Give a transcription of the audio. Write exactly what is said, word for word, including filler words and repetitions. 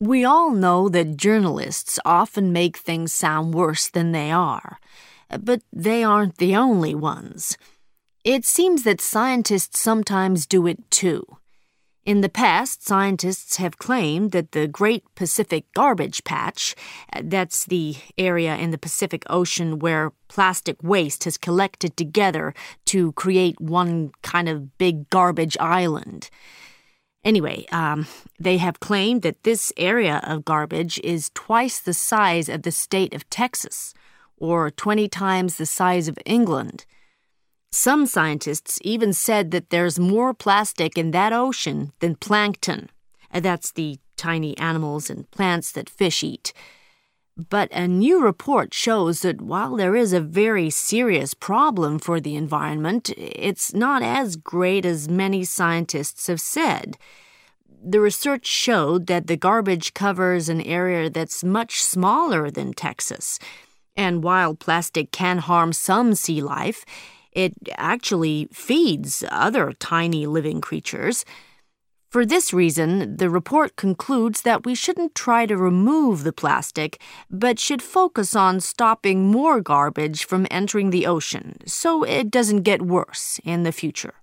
We all know that journalists often make things sound worse than they are, but they aren't the only ones. It seems that scientists sometimes do it too. In the past, scientists have claimed that the Great Pacific Garbage Patch, that's the area in the Pacific Ocean where plastic waste has collected together to create one kind of big garbage island. Anyway, um, they have claimed that this area of garbage is twice the size of the state of Texas, or twenty times the size of England. Some scientists even said that there's more plastic in that ocean than plankton. That's the tiny animals and plants that fish eat. But a new report shows that while there is a very serious problem for the environment, it's not as great as many scientists have said. The research showed that the garbage covers an area that's much smaller than Texas. And while plastic can harm some sea life, it actually feeds other tiny living creatures. For this reason, the report concludes that we shouldn't try to remove the plastic, but should focus on stopping more garbage from entering the ocean so it doesn't get worse in the future.